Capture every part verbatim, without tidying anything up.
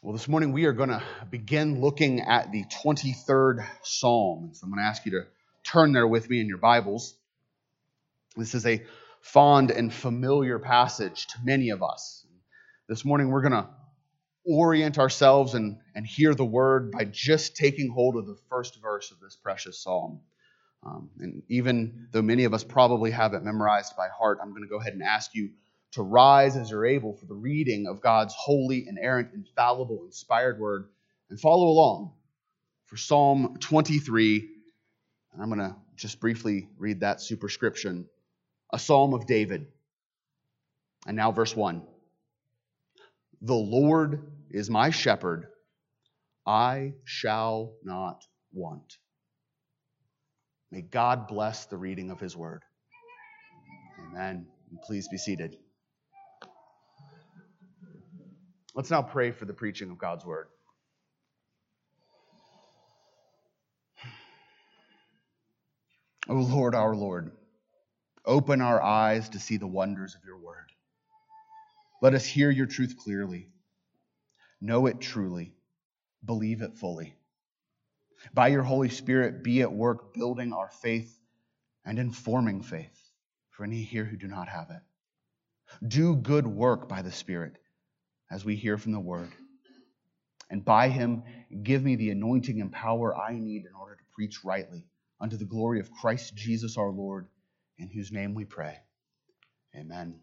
Well, this morning we are going to begin looking at the twenty-third Psalm. So I'm going to ask you to turn there with me in your Bibles. This is a fond and familiar passage to many of us. This morning we're going to orient ourselves and, and hear the word by just taking hold of the first verse of this precious Psalm. Um, and even though many of us probably have it memorized by heart, I'm going to go ahead and ask you to rise as you're able for the reading of God's holy, inerrant, infallible, inspired word, and follow along for Psalm twenty-three. And I'm going to just briefly read that superscription, a Psalm of David. And now verse one. The Lord is my shepherd, I shall not want. May God bless the reading of his word. Amen. And please be seated. Let's now pray for the preaching of God's word. O Lord, our Lord, open our eyes to see the wonders of your word. Let us hear your truth clearly, know it truly, believe it fully. By your Holy Spirit, be at work building our faith and informing faith for any here who do not have it. Do good work by the Spirit as we hear from the word. And by him, give me the anointing and power I need in order to preach rightly unto the glory of Christ Jesus our Lord, in whose name we pray. Amen.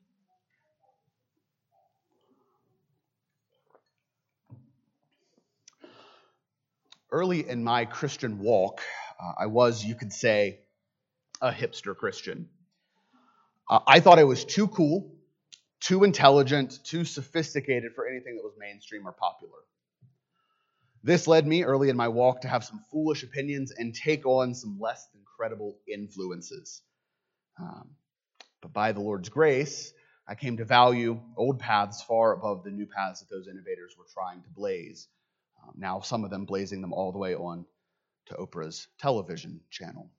Early in my Christian walk, uh, I was, you could say, a hipster Christian. Uh, I thought I was too cool, too intelligent, too sophisticated for anything that was mainstream or popular. This led me early in my walk to have some foolish opinions and take on some less than credible influences. Um, but by the Lord's grace, I came to value old paths far above the new paths that those innovators were trying to blaze. Um, now some of them blazing them all the way on to Oprah's television channel.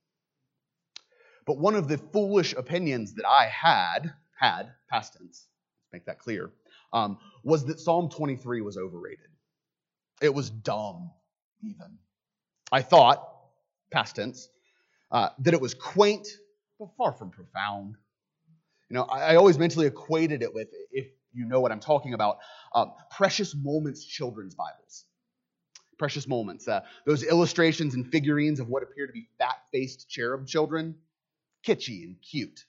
But one of the foolish opinions that I had, had, past tense, let's make that clear, um, was that Psalm twenty-three was overrated. It was dumb, even. I thought, past tense, uh, that it was quaint, but far from profound. You know, I, I always mentally equated it with, if you know what I'm talking about, uh, Precious Moments children's Bibles. Precious Moments, uh, those illustrations and figurines of what appear to be fat-faced cherub children, kitschy and cute,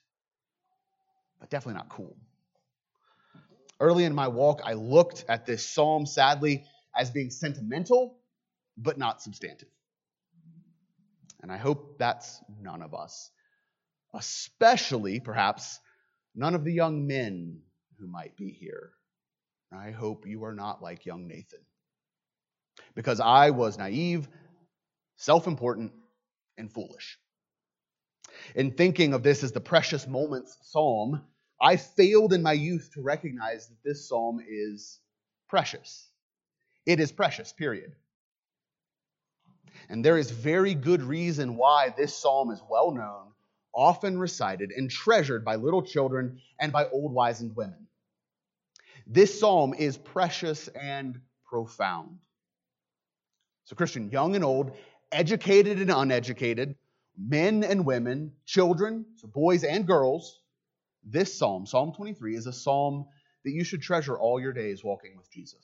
but definitely not cool. Early in my walk, I looked at this psalm, sadly, as being sentimental, but not substantive. And I hope that's none of us. Especially, perhaps, none of the young men who might be here. I hope you are not like young Nathan. Because I was naive, self-important, and foolish. In thinking of this as the Precious Moments Psalm, I failed in my youth to recognize that this psalm is precious. It is precious, period. And there is very good reason why this psalm is well known, often recited, and treasured by little children and by old wizened women. This psalm is precious and profound. So Christian, young and old, educated and uneducated, men and women, children, so boys and girls, this psalm, Psalm twenty-three, is a psalm that you should treasure all your days walking with Jesus.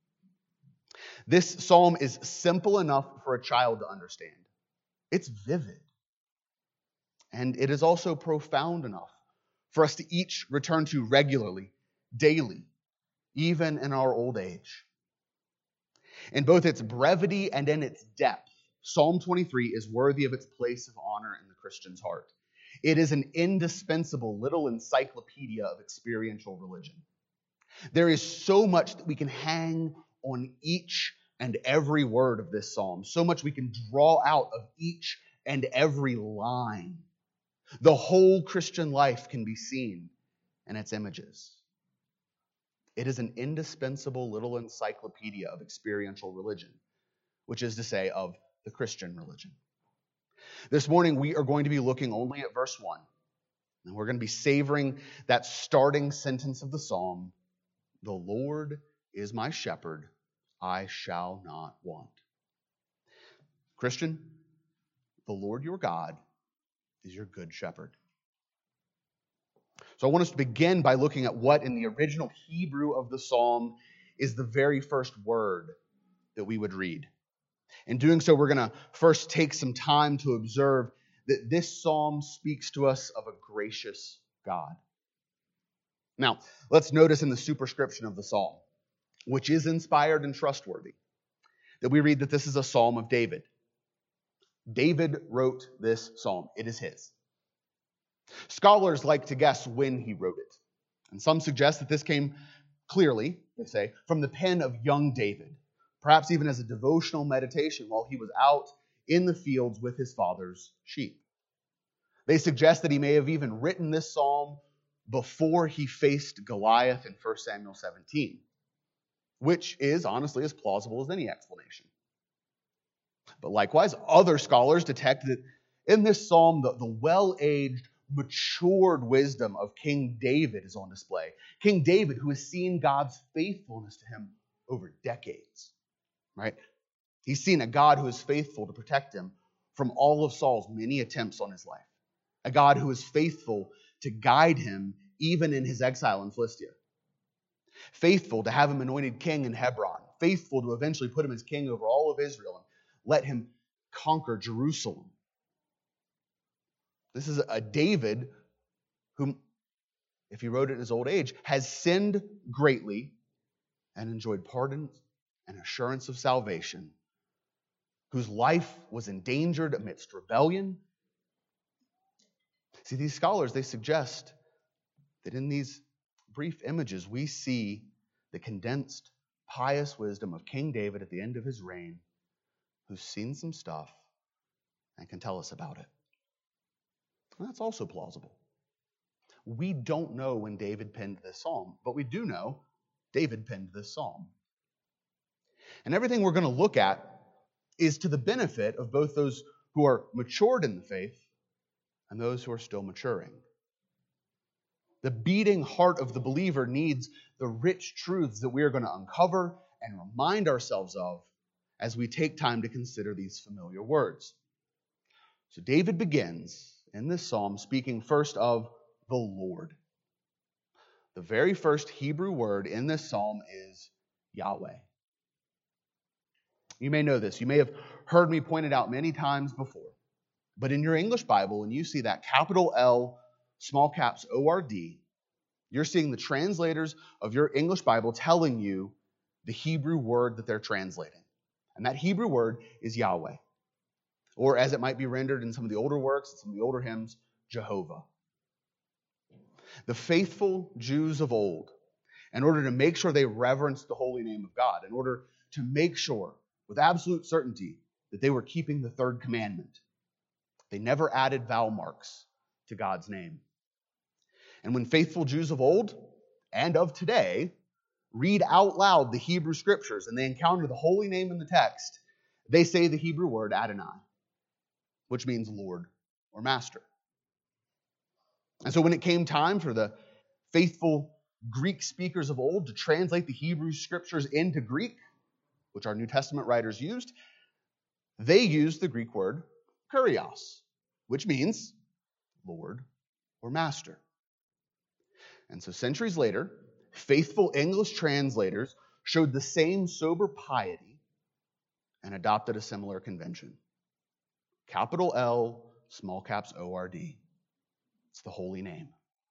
This psalm is simple enough for a child to understand. It's vivid. And it is also profound enough for us to each return to regularly, daily, even in our old age. In both its brevity and in its depth, Psalm twenty-three is worthy of its place of honor in the Christian's heart. It is an indispensable little encyclopedia of experiential religion. There is so much that we can hang on each and every word of this psalm, so much we can draw out of each and every line. The whole Christian life can be seen in its images. It is an indispensable little encyclopedia of experiential religion, which is to say, of the Christian religion. This morning, we are going to be looking only at verse one, and we're going to be savoring that starting sentence of the psalm, "The Lord is my shepherd, I shall not want. Christian, the Lord your God is your good shepherd. So I want us to begin by looking at what in the original Hebrew of the psalm is the very first word that we would read. In doing so, we're going to first take some time to observe that this psalm speaks to us of a gracious God. Now, let's notice in the superscription of the psalm, which is inspired and trustworthy, that we read that this is a psalm of David. David wrote this psalm. It is his. Scholars like to guess when he wrote it. And some suggest that this came clearly, they say, from the pen of young David, perhaps even as a devotional meditation while he was out in the fields with his father's sheep. They suggest that he may have even written this psalm before he faced Goliath in First Samuel seventeen, which is honestly as plausible as any explanation. But likewise, other scholars detect that in this psalm, the, the well-aged, matured wisdom of King David is on display. King David, who has seen God's faithfulness to him over decades, right? He's seen a God who is faithful to protect him from all of Saul's many attempts on his life. A God who is faithful to guide him even in his exile in Philistia. Faithful to have him anointed king in Hebron. Faithful to eventually put him as king over all of Israel and let him conquer Jerusalem. This is a David whom, if he wrote it in his old age, has sinned greatly and enjoyed pardon and assurance of salvation, whose life was endangered amidst rebellion. See, these scholars, they suggest that in these brief images, we see the condensed, pious wisdom of King David at the end of his reign, who's seen some stuff and can tell us about it. And that's also plausible. We don't know when David penned this psalm, but we do know David penned this psalm. And everything we're going to look at is to the benefit of both those who are matured in the faith and those who are still maturing. The beating heart of the believer needs the rich truths that we are going to uncover and remind ourselves of as we take time to consider these familiar words. So David begins in this psalm speaking first of the Lord. The very first Hebrew word in this psalm is Yahweh. You may know this. You may have heard me point it out many times before. But in your English Bible, when you see that capital L, small caps O R D, you're seeing the translators of your English Bible telling you the Hebrew word that they're translating. And that Hebrew word is Yahweh. Or as it might be rendered in some of the older works, and some of the older hymns, Jehovah. The faithful Jews of old, in order to make sure they reverenced the holy name of God, in order to make sure with absolute certainty that they were keeping the third commandment, they never added vowel marks to God's name. And when faithful Jews of old and of today read out loud the Hebrew scriptures and they encounter the holy name in the text, they say the Hebrew word Adonai, which means Lord or Master. And so when it came time for the faithful Greek speakers of old to translate the Hebrew scriptures into Greek, which our New Testament writers used, they used the Greek word kurios, which means Lord or Master. And so centuries later, faithful English translators showed the same sober piety and adopted a similar convention. Capital L, small caps O R D. It's the holy name.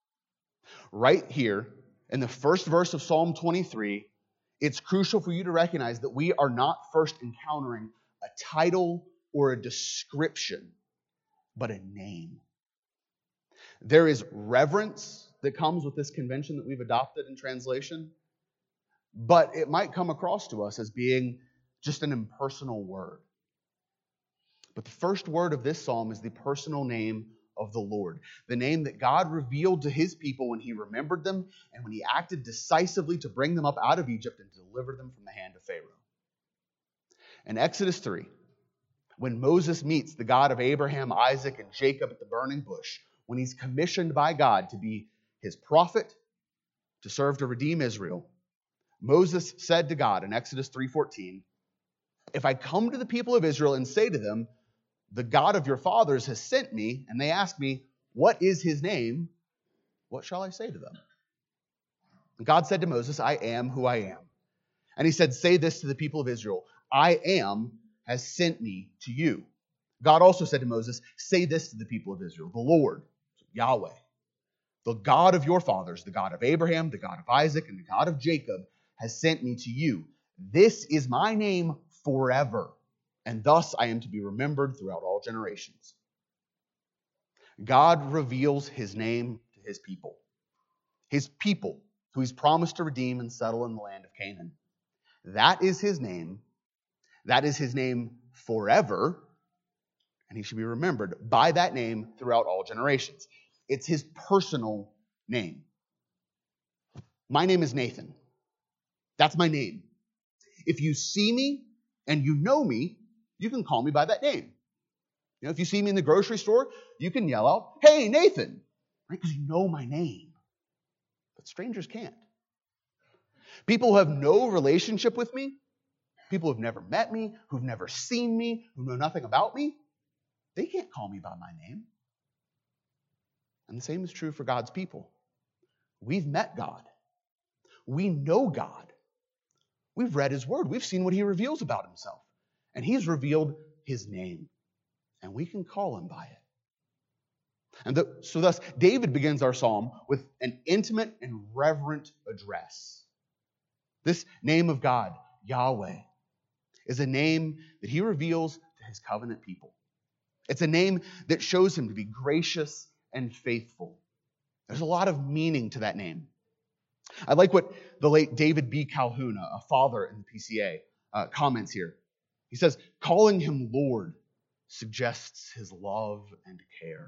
Right here, in the first verse of Psalm twenty-three, it's crucial for you to recognize that we are not first encountering a title or a description, but a name. There is reverence that comes with this convention that we've adopted in translation, but it might come across to us as being just an impersonal word. But the first word of this psalm is the personal name of the Lord, the name that God revealed to his people when he remembered them and when he acted decisively to bring them up out of Egypt and deliver them from the hand of Pharaoh. In Exodus three, when Moses meets the God of Abraham, Isaac, and Jacob at the burning bush, when he's commissioned by God to be his prophet, to serve to redeem Israel, Moses said to God in Exodus three fourteen, if I come to the people of Israel and say to them, the God of your fathers has sent me, and they ask me, what is his name? What shall I say to them? And God said to Moses, I am who I am. And he said, say this to the people of Israel, I am has sent me to you. God also said to Moses, say this to the people of Israel, the Lord, Yahweh, the God of your fathers, the God of Abraham, the God of Isaac, and the God of Jacob, has sent me to you. This is my name forever, and thus I am to be remembered throughout all generations. God reveals his name to his people, his people who he's promised to redeem and settle in the land of Canaan. That is his name. That is his name forever, and he should be remembered by that name throughout all generations. It's his personal name. My name is Nathan. That's my name. If you see me and you know me, you can call me by that name. You know, if you see me in the grocery store, you can yell out, hey, Nathan, right? Because you know my name. But strangers can't. People who have no relationship with me, people who've never met me, who've never seen me, who know nothing about me, they can't call me by my name. And the same is true for God's people. We've met God. We know God. We've read his word. We've seen what he reveals about himself. And he's revealed his name. And we can call him by it. And the, so thus, David begins our psalm with an intimate and reverent address. This name of God, Yahweh, is a name that he reveals to his covenant people. It's a name that shows him to be gracious and faithful. There's a lot of meaning to that name. I like what the late David B. Calhoun, a father in the P C A, uh, comments here. He says, calling him Lord suggests his love and care.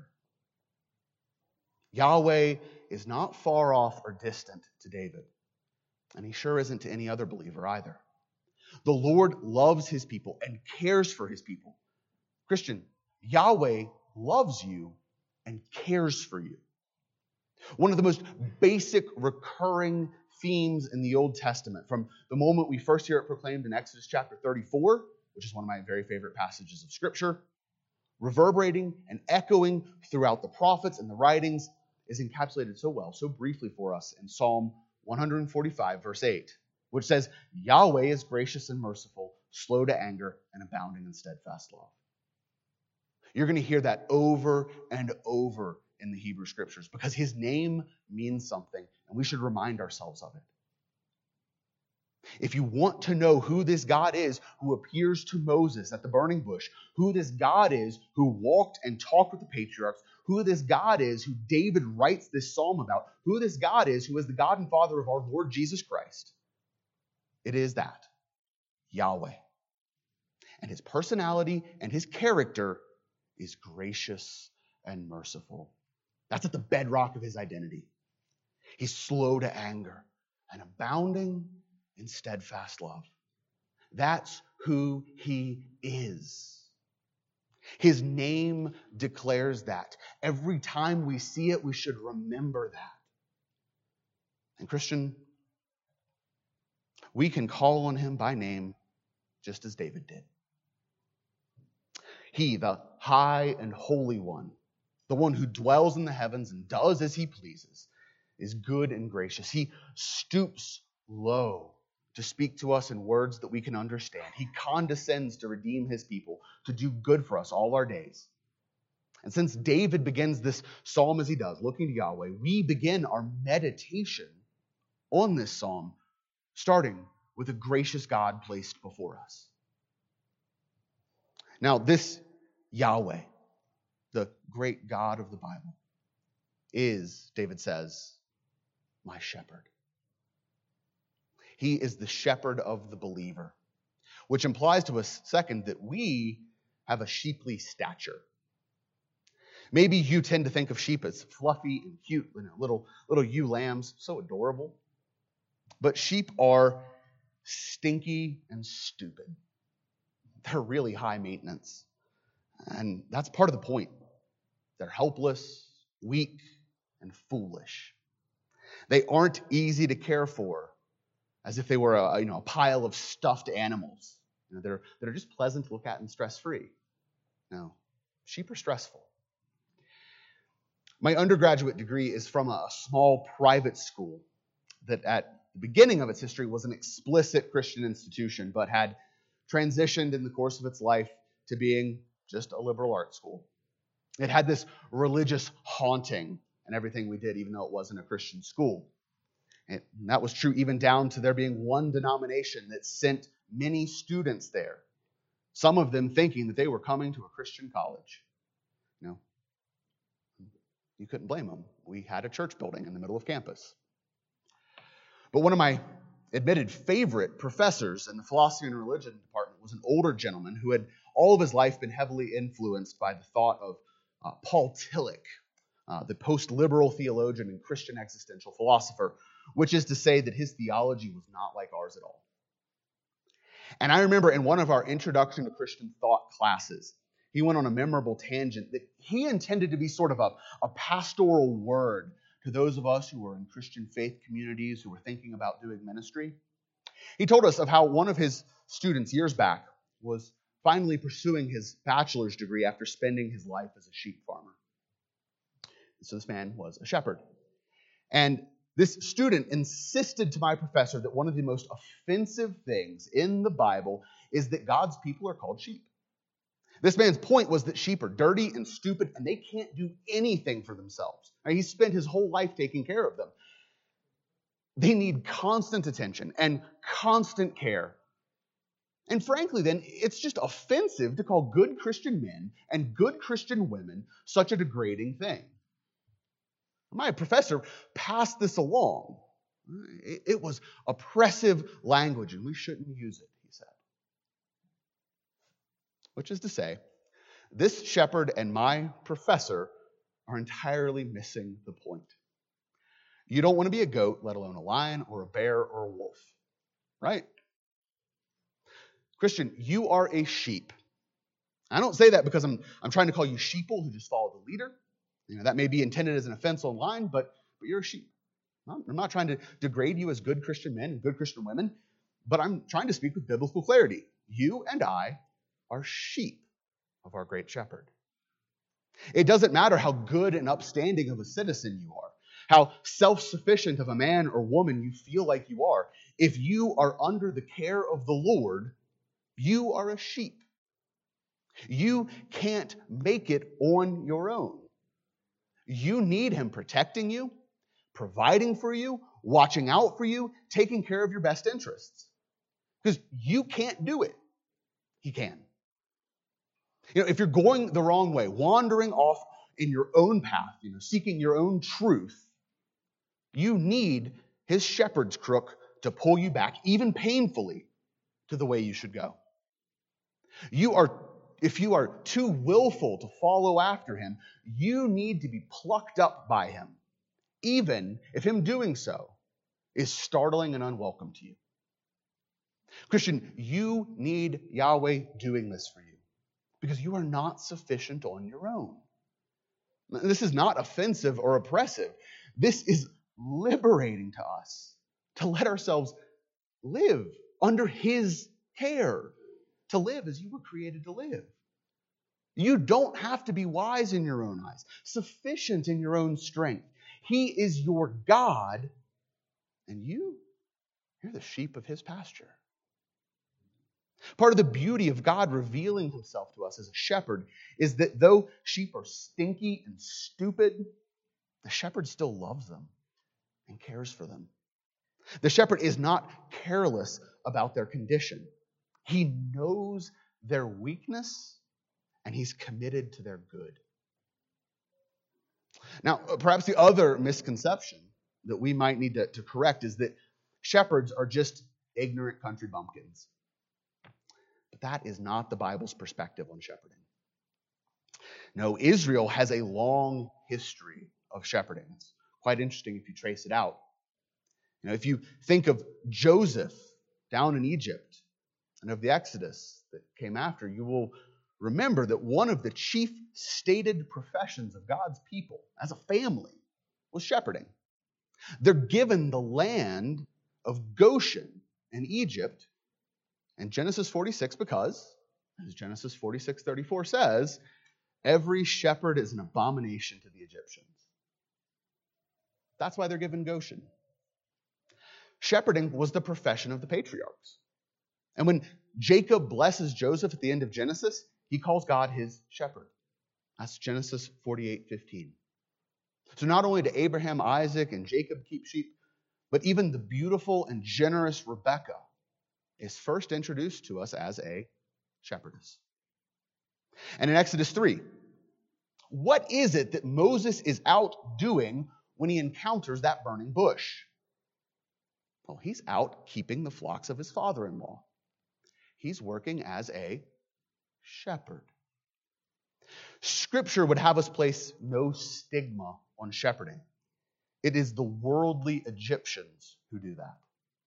Yahweh is not far off or distant to David, and he sure isn't to any other believer either. The Lord loves his people and cares for his people. Christian, Yahweh loves you and cares for you. One of the most basic recurring themes in the Old Testament, from the moment we first hear it proclaimed in Exodus chapter thirty-four, which is one of my very favorite passages of Scripture, reverberating and echoing throughout the prophets and the writings, is encapsulated so well, so briefly for us in Psalm one forty-five, verse eight, which says, Yahweh is gracious and merciful, slow to anger, and abounding in steadfast love. You're going to hear that over and over in the Hebrew Scriptures because his name means something, and we should remind ourselves of it. If you want to know who this God is who appears to Moses at the burning bush, who this God is who walked and talked with the patriarchs, who this God is who David writes this psalm about, who this God is who is the God and Father of our Lord Jesus Christ, it is that, Yahweh. And his personality and his character is gracious and merciful. That's at the bedrock of his identity. He's slow to anger and abounding in steadfast love. That's who he is. His name declares that. Every time we see it, we should remember that. And Christian, we can call on him by name just as David did. He, the high and holy one, the one who dwells in the heavens and does as he pleases, is good and gracious. He stoops low to speak to us in words that we can understand. He condescends to redeem his people, to do good for us all our days. And since David begins this psalm as he does, looking to Yahweh, we begin our meditation on this psalm, starting with a gracious God placed before us. Now, this Yahweh, the great God of the Bible, is, David says, my shepherd. He is the shepherd of the believer, which implies to us, second, that we have a sheeply stature. Maybe you tend to think of sheep as fluffy and cute, you know, little, little ewe lambs, so adorable. But sheep are stinky and stupid. They're really high maintenance. And that's part of the point. They're helpless, weak, and foolish. They aren't easy to care for, as if they were a, you know, a pile of stuffed animals, you know, that are, that are just pleasant to look at and stress-free. No, sheep are stressful. My undergraduate degree is from a small private school that at the beginning of its history was an explicit Christian institution, but had transitioned in the course of its life to being just a liberal arts school. It had this religious haunting in everything we did, even though it wasn't a Christian school. And that was true even down to there being one denomination that sent many students there, some of them thinking that they were coming to a Christian college. You know, you couldn't blame them. We had a church building in the middle of campus. But one of my admitted favorite professors in the philosophy and religion department was an older gentleman who had all of his life been heavily influenced by the thought of uh, Paul Tillich, uh, the post-liberal theologian and Christian existential philosopher, which is to say that his theology was not like ours at all. And I remember in one of our Introduction to Christian Thought classes, he went on a memorable tangent that he intended to be sort of a, a pastoral word to those of us who were in Christian faith communities who were thinking about doing ministry. He told us of how one of his students years back was finally pursuing his bachelor's degree after spending his life as a sheep farmer. So this man was a shepherd. And this student insisted to my professor that one of the most offensive things in the Bible is that God's people are called sheep. This man's point was that sheep are dirty and stupid, and they can't do anything for themselves. Now, he spent his whole life taking care of them. They need constant attention and constant care. And frankly, then, it's just offensive to call good Christian men and good Christian women such a degrading thing. My professor passed this along. It, it was oppressive language, and we shouldn't use it, he said. Which is to say, this shepherd and my professor are entirely missing the point. You don't want to be a goat, let alone a lion or a bear or a wolf, right? Christian, you are a sheep. I don't say that because I'm, I'm trying to call you sheeple who just follow the leader. You know, that may be intended as an offense online, but, but you're a sheep. I'm not trying to degrade you as good Christian men and good Christian women, but I'm trying to speak with biblical clarity. You and I are sheep of our great shepherd. It doesn't matter how good and upstanding of a citizen you are, how self-sufficient of a man or woman you feel like you are. If you are under the care of the Lord, you are a sheep. You can't make it on your own. You need him protecting you, providing for you, watching out for you, taking care of your best interests. Because you can't do it. He can. You know, if you're going the wrong way, wandering off in your own path, you know, seeking your own truth, you need his shepherd's crook to pull you back, even painfully, to the way you should go. You are, if you are too willful to follow after him, you need to be plucked up by him, even if him doing so is startling and unwelcome to you. Christian, you need Yahweh doing this for you because you are not sufficient on your own. This is not offensive or oppressive. This is liberating to us to let ourselves live under his care, to live as you were created to live. You don't have to be wise in your own eyes, sufficient in your own strength. He is your God, and you, you're the sheep of his pasture. Part of the beauty of God revealing himself to us as a shepherd is that though sheep are stinky and stupid, the shepherd still loves them and cares for them. The shepherd is not careless about their condition. He knows their weakness, and he's committed to their good. Now, perhaps the other misconception that we might need to, to correct is that shepherds are just ignorant country bumpkins. But that is not the Bible's perspective on shepherding. No, Israel has a long history of shepherding. It's quite interesting if you trace it out. You know, if you think of Joseph down in Egypt and of the Exodus that came after, you will remember that one of the chief stated professions of God's people as a family was shepherding. They're given the land of Goshen in Egypt in Genesis forty-six because, as Genesis forty-six thirty-four says, every shepherd is an abomination to the Egyptians. That's why they're given Goshen. Shepherding was the profession of the patriarchs. And when Jacob blesses Joseph at the end of Genesis, he calls God his shepherd. That's Genesis forty-eight fifteen. So not only do Abraham, Isaac, and Jacob keep sheep, but even the beautiful and generous Rebekah is first introduced to us as a shepherdess. And in Exodus three, what is it that Moses is out doing when he encounters that burning bush? Well, he's out keeping the flocks of his father-in-law. He's working as a shepherd. Scripture would have us place no stigma on shepherding. It is the worldly Egyptians who do that.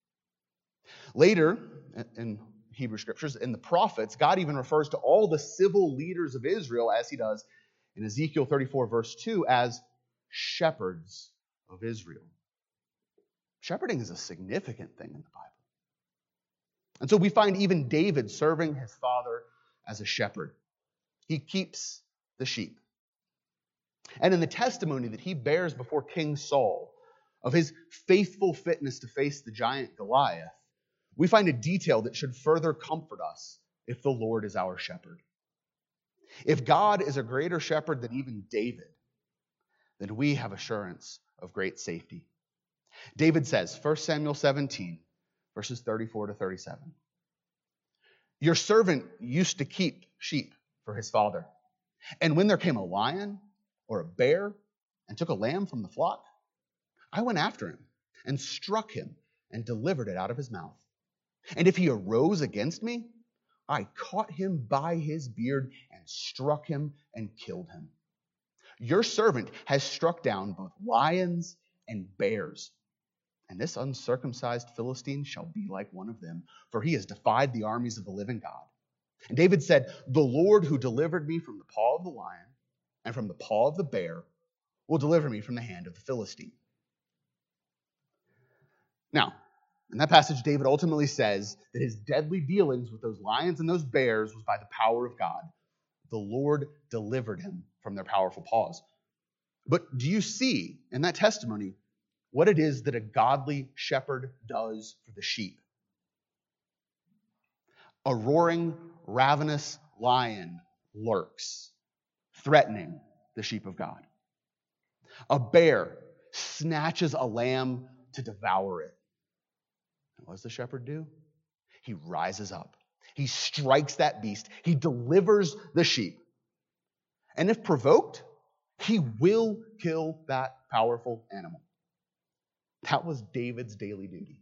Later, in Hebrew Scriptures, in the prophets, God even refers to all the civil leaders of Israel, as he does in Ezekiel thirty-four, verse two, as shepherds of Israel. Shepherding is a significant thing in the Bible. And so we find even David serving his father as a shepherd. He keeps the sheep. And in the testimony that he bears before King Saul of his faithful fitness to face the giant Goliath, we find a detail that should further comfort us if the Lord is our shepherd. If God is a greater shepherd than even David, then we have assurance of great safety. David says, First Samuel seventeen, verses thirty-four to thirty-seven, "Your servant used to keep sheep for his father. And when there came a lion or a bear and took a lamb from the flock, I went after him and struck him and delivered it out of his mouth. And if he arose against me, I caught him by his beard and struck him and killed him. Your servant has struck down both lions and bears, and this uncircumcised Philistine shall be like one of them, for he has defied the armies of the living God." And David said, "The Lord who delivered me from the paw of the lion and from the paw of the bear will deliver me from the hand of the Philistine." Now, in that passage, David ultimately says that his deadly dealings with those lions and those bears was by the power of God. The Lord delivered him from their powerful paws. But do you see in that testimony what it is that a godly shepherd does for the sheep? A roaring, ravenous lion lurks, threatening the sheep of God. A bear snatches a lamb to devour it. And what does the shepherd do? He rises up. He strikes that beast. He delivers the sheep. And if provoked, he will kill that powerful animal. That was David's daily duty.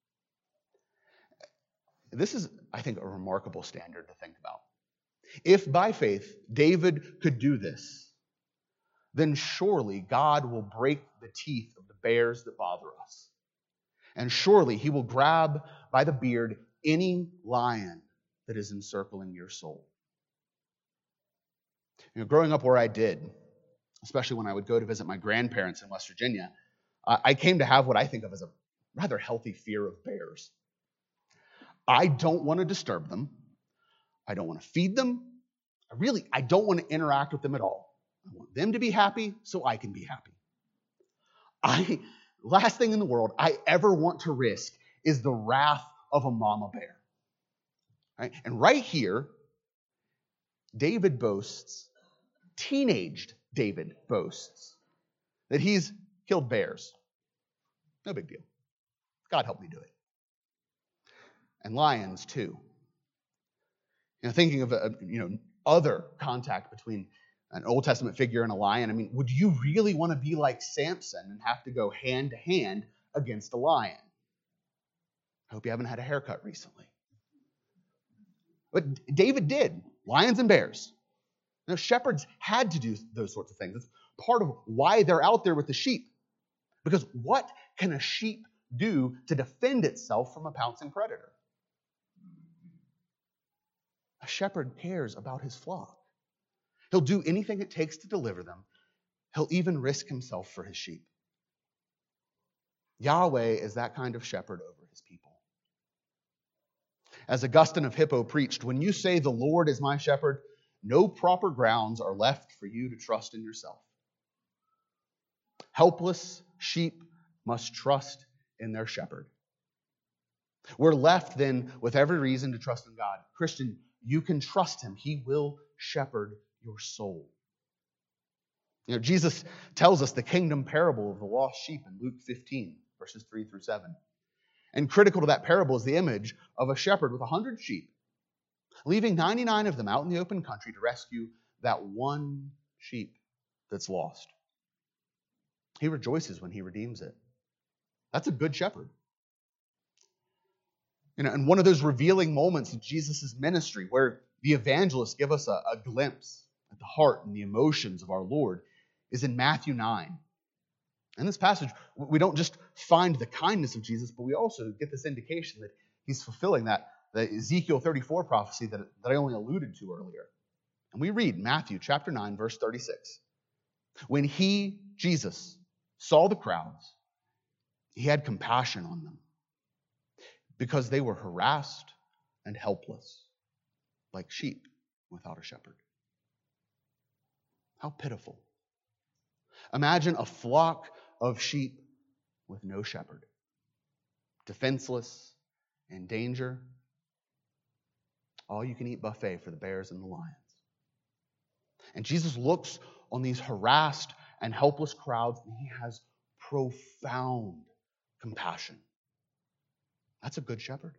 This is, I think, a remarkable standard to think about. If by faith David could do this, then surely God will break the teeth of the bears that bother us. And surely he will grab by the beard any lion that is encircling your soul. You know, growing up where I did, especially when I would go to visit my grandparents in West Virginia, I came to have what I think of as a rather healthy fear of bears. I don't want to disturb them. I don't want to feed them. I really, I don't want to interact with them at all. I want them to be happy so I can be happy. I, last thing in the world I ever want to risk is the wrath of a mama bear. Right? And right here, David boasts, teenaged David boasts, that he's killed bears. No big deal. God helped me do it. And lions too. You know, thinking of a, you know other contact between an Old Testament figure and a lion. I mean, would you really want to be like Samson and have to go hand to hand against a lion? I hope you haven't had a haircut recently. But David did. Lions and bears. Now, shepherds had to do those sorts of things. It's part of why they're out there with the sheep. Because what can a sheep do to defend itself from a pouncing predator? A shepherd cares about his flock. He'll do anything it takes to deliver them. He'll even risk himself for his sheep. Yahweh is that kind of shepherd over his people. As Augustine of Hippo preached, when you say the Lord is my shepherd, no proper grounds are left for you to trust in yourself. Helpless sheep must trust in their shepherd. We're left then with every reason to trust in God. Christian, you can trust him. He will shepherd your soul. You know, Jesus tells us the kingdom parable of the lost sheep in Luke fifteen, verses three through seven. And critical to that parable is the image of a shepherd with a hundred sheep, leaving ninety-nine of them out in the open country to rescue that one sheep that's lost. He rejoices when he redeems it. That's a good shepherd. You know, and one of those revealing moments in Jesus' ministry where the evangelists give us a, a glimpse at the heart and the emotions of our Lord is in Matthew nine. In this passage, we don't just find the kindness of Jesus, but we also get this indication that he's fulfilling that the Ezekiel thirty-four prophecy that, that I only alluded to earlier. And we read Matthew chapter nine, verse thirty-six. When he, Jesus, saw the crowds, he had compassion on them because they were harassed and helpless, like sheep without a shepherd. How pitiful. Imagine a flock of sheep with no shepherd, defenseless, in danger. All-you-can-eat buffet for the bears and the lions. And Jesus looks on these harassed and helpless crowds, and he has profound compassion. That's a good shepherd.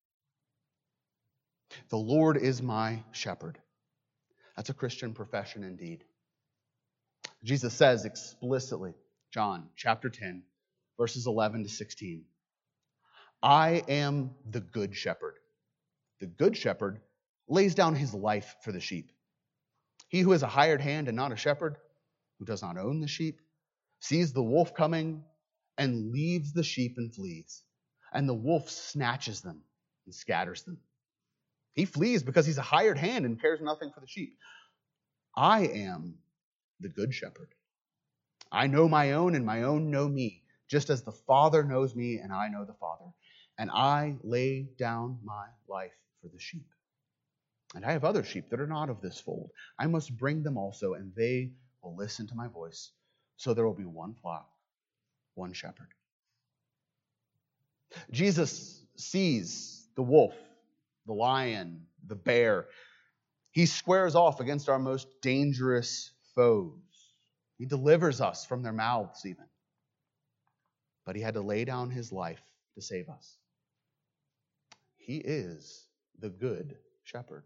The Lord is my shepherd. That's a Christian profession indeed. Jesus says explicitly, John chapter ten, verses eleven to sixteen, I am the good shepherd. The good shepherd lays down his life for the sheep. He who is a hired hand and not a shepherd, who does not own the sheep, sees the wolf coming and leaves the sheep and flees. And the wolf snatches them and scatters them. He flees because he's a hired hand and cares nothing for the sheep. I am the good shepherd. I know my own, and my own know me, just as the Father knows me, and I know the Father. And I lay down my life for the sheep. And I have other sheep that are not of this fold. I must bring them also, and they will listen to my voice. So there will be one flock, one shepherd. Jesus sees the wolf, the lion, the bear. He squares off against our most dangerous foes. He delivers us from their mouths even. But he had to lay down his life to save us. He is the good shepherd.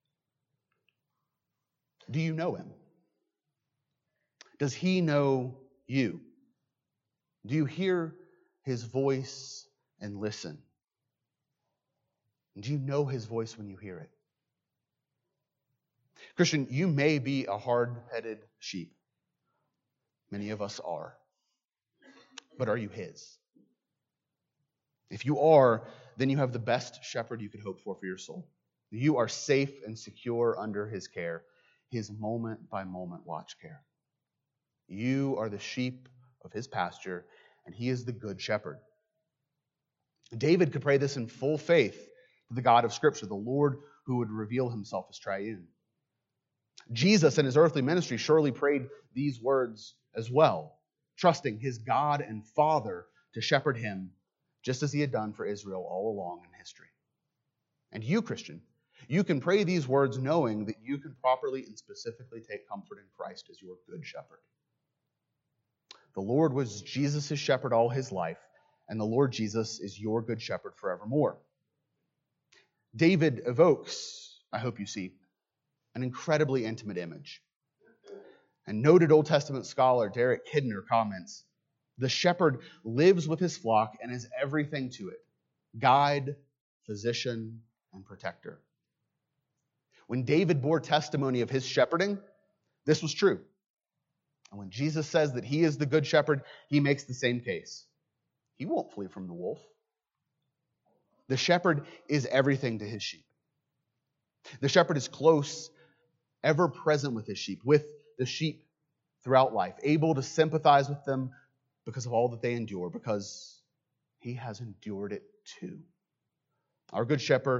Do you know him? Does he know you? Do you hear his voice and listen? Do you know his voice when you hear it? Christian, you may be a hard-headed sheep. Many of us are. But are you his? If you are, then you have the best shepherd you could hope for for your soul. You are safe and secure under his care, his moment-by-moment watch care. You are the sheep of his pasture, and he is the good shepherd. David could pray this in full faith to the God of Scripture, the Lord who would reveal himself as triune. Jesus in his earthly ministry surely prayed these words as well, trusting his God and Father to shepherd him, just as he had done for Israel all along in history. And you, Christian, you can pray these words knowing that you can properly and specifically take comfort in Christ as your good shepherd. The Lord was Jesus' shepherd all his life, and the Lord Jesus is your good shepherd forevermore. David evokes, I hope you see, an incredibly intimate image. And noted Old Testament scholar Derek Kidner comments, the shepherd lives with his flock and is everything to it, guide, physician, and protector. When David bore testimony of his shepherding, this was true. And when Jesus says that he is the good shepherd, he makes the same case. He won't flee from the wolf. The shepherd is everything to his sheep. The shepherd is close, ever present with his sheep, with the sheep throughout life, able to sympathize with them because of all that they endure, because he has endured it too. Our good shepherd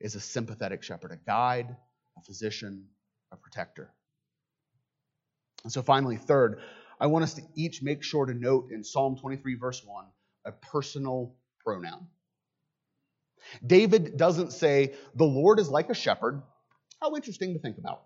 is a sympathetic shepherd, a guide, a physician, a protector. And so finally, third, I want us to each make sure to note in Psalm twenty-three, verse one, a personal pronoun. David doesn't say, the Lord is like a shepherd. How interesting to think about.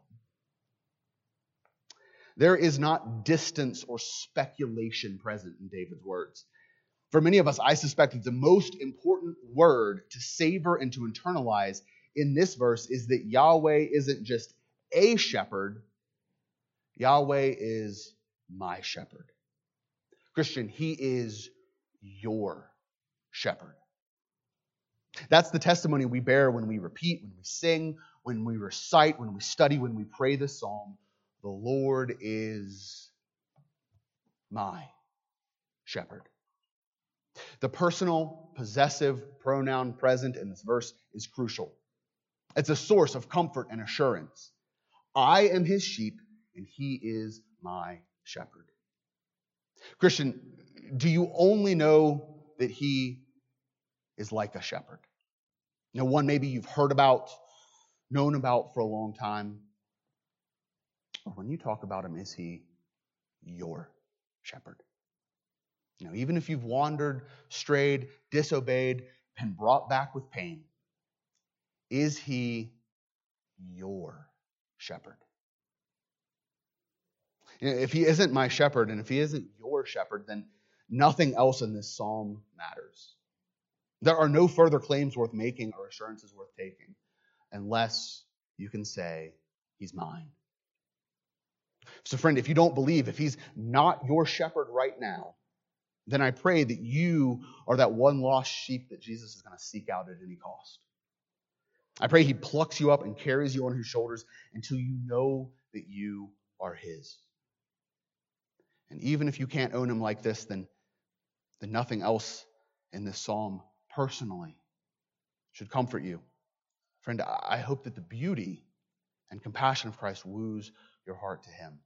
There is not distance or speculation present in David's words. For many of us, I suspect that the most important word to savor and to internalize in this verse is that Yahweh isn't just a shepherd, Yahweh is my shepherd. Christian, he is your shepherd. That's the testimony we bear when we repeat, when we sing, when we recite, when we study, when we pray this psalm. The Lord is my shepherd. The personal possessive pronoun present in this verse is crucial. It's a source of comfort and assurance. I am his sheep, and he is my shepherd. Christian, do you only know that he is like a shepherd? You know, one maybe you've heard about, known about for a long time. Or when you talk about him, is he your shepherd? You know, even if you've wandered, strayed, disobeyed, been brought back with pain, is he your shepherd? You know, if he isn't my shepherd and if he isn't your shepherd, then nothing else in this psalm matters. There are no further claims worth making or assurances worth taking unless you can say, he's mine. So friend, if you don't believe, if he's not your shepherd right now, then I pray that you are that one lost sheep that Jesus is going to seek out at any cost. I pray he plucks you up and carries you on his shoulders until you know that you are his. And even if you can't own him like this, then, then nothing else in this psalm personally should comfort you. Friend, I hope that the beauty and compassion of Christ woos your heart to him.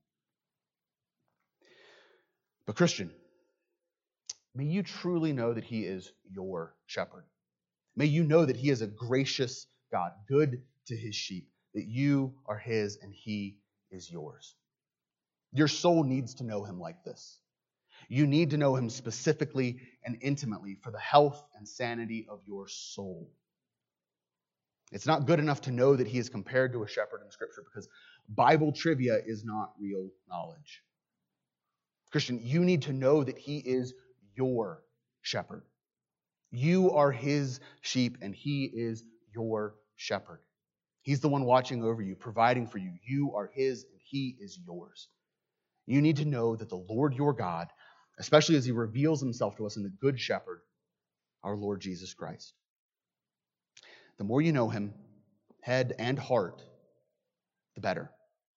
But Christian, may you truly know that he is your shepherd. May you know that he is a gracious God, good to his sheep, that you are his and he is yours. Your soul needs to know him like this. You need to know him specifically and intimately for the health and sanity of your soul. It's not good enough to know that he is compared to a shepherd in Scripture because Bible trivia is not real knowledge. Christian, you need to know that he is your shepherd. You are his sheep and he is your shepherd. He's the one watching over you, providing for you. You are his and he is yours. You need to know that the Lord your God, especially as he reveals himself to us in the Good Shepherd, our Lord Jesus Christ. The more you know him, head and heart, the better.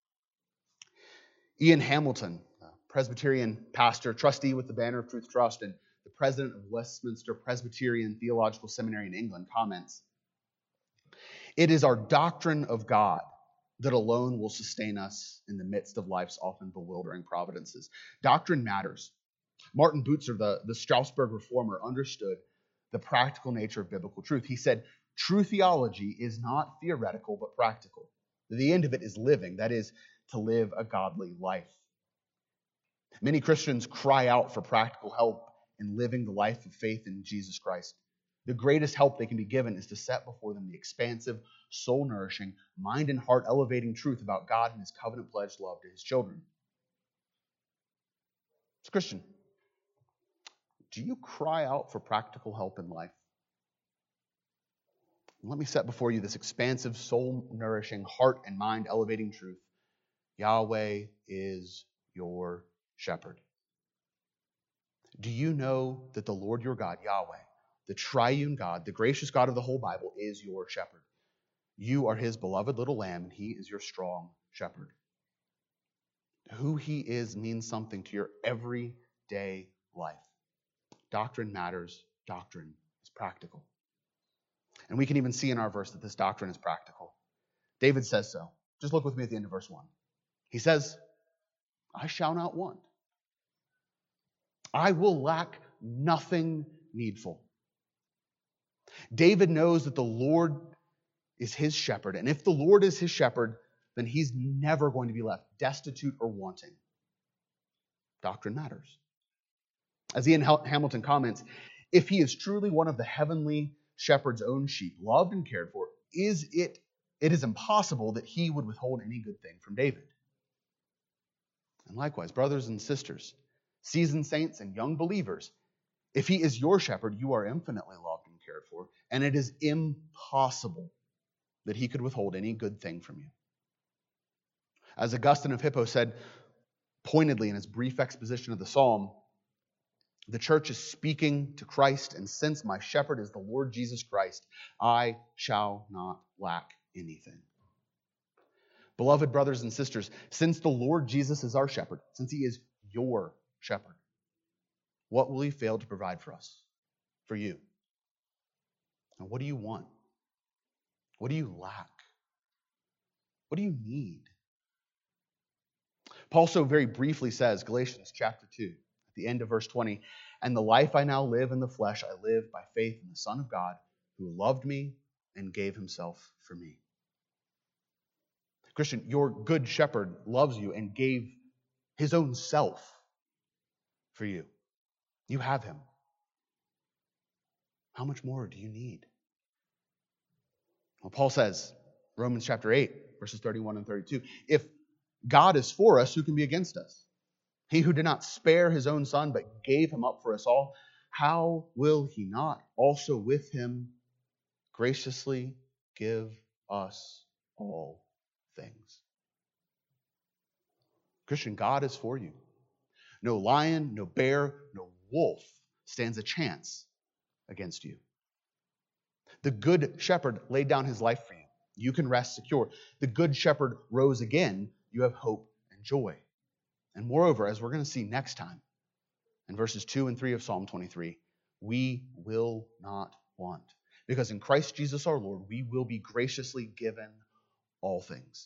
Ian Hamilton, Presbyterian pastor, trustee with the Banner of Truth Trust, and the president of Westminster Presbyterian Theological Seminary in England, comments, "It is our doctrine of God that alone will sustain us in the midst of life's often bewildering providences. Doctrine matters." Martin Bucer, the, the Strasbourg reformer, understood the practical nature of biblical truth. He said, true theology is not theoretical, but practical. The end of it is living, that is, to live a godly life. Many Christians cry out for practical help in living the life of faith in Jesus Christ. The greatest help they can be given is to set before them the expansive, soul-nourishing, mind and heart elevating truth about God and his covenant-pledged love to his children. So, Christian, do you cry out for practical help in life? Let me set before you this expansive, soul-nourishing, heart and mind elevating truth. Yahweh is your shepherd. Do you know that the Lord your God, Yahweh, the triune God, the gracious God of the whole Bible, is your shepherd? You are his beloved little lamb, and he is your strong shepherd. Who he is means something to your everyday life. Doctrine matters. Doctrine is practical. And we can even see in our verse that this doctrine is practical. David says so. Just look with me at the end of verse one. He says, I shall not want. I will lack nothing needful. David knows that the Lord is his shepherd. And if the Lord is his shepherd, then he's never going to be left destitute or wanting. Doctrine matters. As Ian Hamilton comments, if he is truly one of the heavenly shepherd's own sheep, loved and cared for, is it it is impossible that he would withhold any good thing from David. And likewise, brothers and sisters, seasoned saints and young believers, if he is your shepherd, you are infinitely loved and cared for, and it is impossible that he could withhold any good thing from you. As Augustine of Hippo said pointedly in his brief exposition of the psalm, the church is speaking to Christ, and since my shepherd is the Lord Jesus Christ, I shall not lack anything. Beloved brothers and sisters, since the Lord Jesus is our shepherd, since he is your shepherd, what will he fail to provide for us, for you? And what do you want? What do you lack? What do you need? Paul so very briefly says, Galatians chapter two, at the end of verse twenty, and the life I now live in the flesh, I live by faith in the Son of God, who loved me and gave himself for me. Christian, your good shepherd loves you and gave his own self for you. You have him. How much more do you need? Well, Paul says, Romans chapter eight, verses thirty-one and thirty-two, if God is for us, who can be against us? He who did not spare his own son, but gave him up for us all, how will he not also with him graciously give us all things? Christian, God is for you. No lion, no bear, no wolf stands a chance against you. The good shepherd laid down his life for you. You can rest secure. The good shepherd rose again. You have hope and joy. And moreover, as we're going to see next time, in verses two and three of Psalm twenty-three, we will not want. Because in Christ Jesus our Lord, we will be graciously given all things.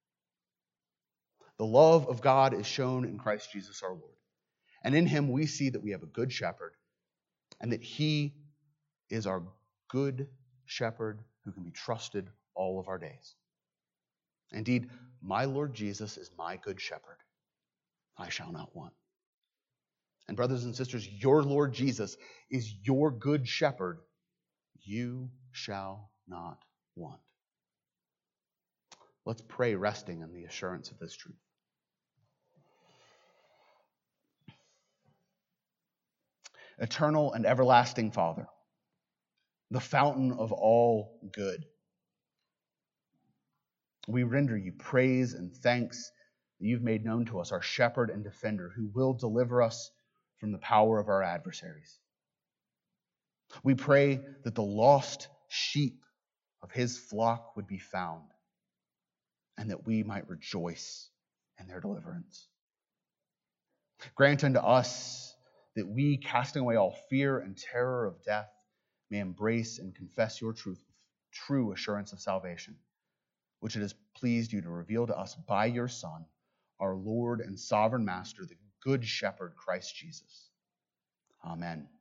The love of God is shown in Christ Jesus our Lord. And in him we see that we have a good shepherd and that he is our good shepherd who can be trusted all of our days. Indeed, my Lord Jesus is my good shepherd. I shall not want. And brothers and sisters, your Lord Jesus is your good shepherd. You shall not want. Let's pray resting in the assurance of this truth. Eternal and everlasting Father, the fountain of all good, we render you praise and thanks that you've made known to us our shepherd and defender who will deliver us from the power of our adversaries. We pray that the lost sheep of his flock would be found and that we might rejoice in their deliverance. Grant unto us that we, casting away all fear and terror of death, may embrace and confess your truth with true assurance of salvation, which it has pleased you to reveal to us by your Son, our Lord and sovereign Master, the Good Shepherd, Christ Jesus. Amen.